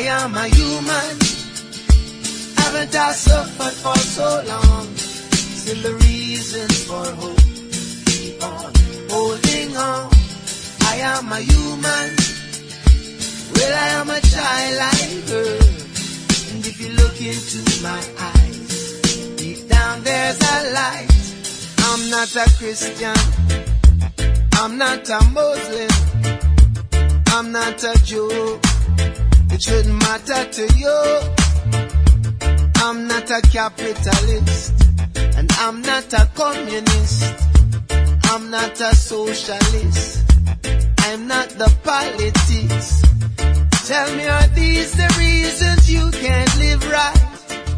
am a human. Haven't I suffered for so long? Still the reason for hope. Keep on holding on. I am a human. Well, I am a childlike girl. And if you look into my eyes, deep down there's a light. I'm not a Christian. I'm not a Muslim. I'm not a Jew. It shouldn't matter to you. I'm not a capitalist. And I'm not a communist. I'm not a socialist. I'm not the politics. Tell me, are these the reasons you can't live right?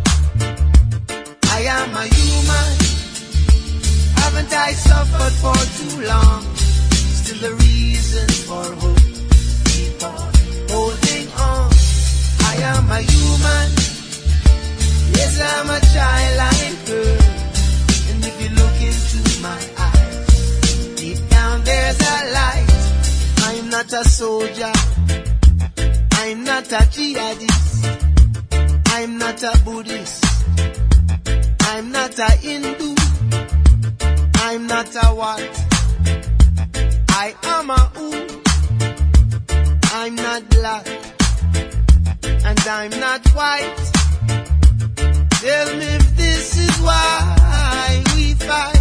I am a human. Haven't I suffered for too long? Still the reason for hope. Keep on holding on. I am a human. Yes, I'm a childlike girl. And if you look into my eyes, deep down there's a light. I'm not a soldier. I'm not a jihadist. I'm not a Buddhist. I'm not a Hindu. I'm not a what? I am a who? I'm not black. And I'm not white. Tell me if this is why we fight.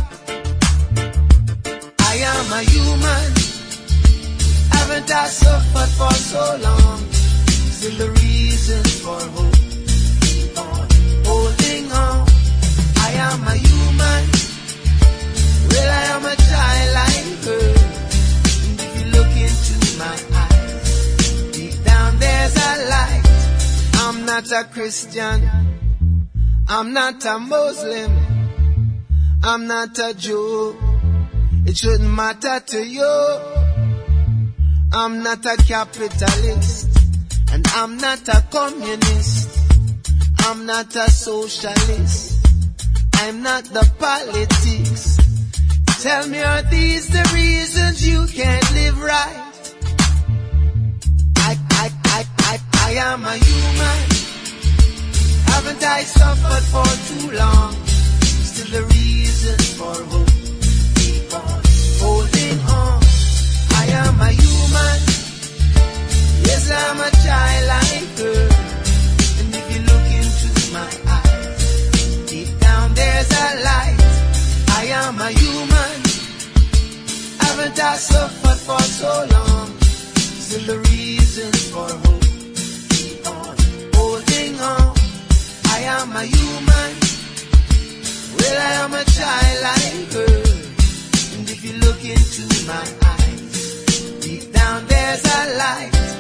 I am a human. Haven't I suffered for so long? Still the reason for hope. Keep on holding on. I am a human. Well, I am a childlike girl. And if you look into my eyes, deep down there's a light. I'm not a Christian. I'm not a Muslim. I'm not a Jew. It shouldn't matter to you. I'm not a capitalist. And I'm not a communist. I'm not a socialist. I'm not the politics. Tell me, are these the reasons you can't live right? I am a human. Haven't I suffered for too long? Still the reason for hope. Keep on holding on. I am a human. Yes, I'm a childlike girl. And if you look into my eyes, deep down there's a light. I am a human. Haven't I suffered for so long? Still the reason for hope. Keep on holding on. I am a human. Well, I am a childlike girl. And if you look into my eyes, deep down there's a light.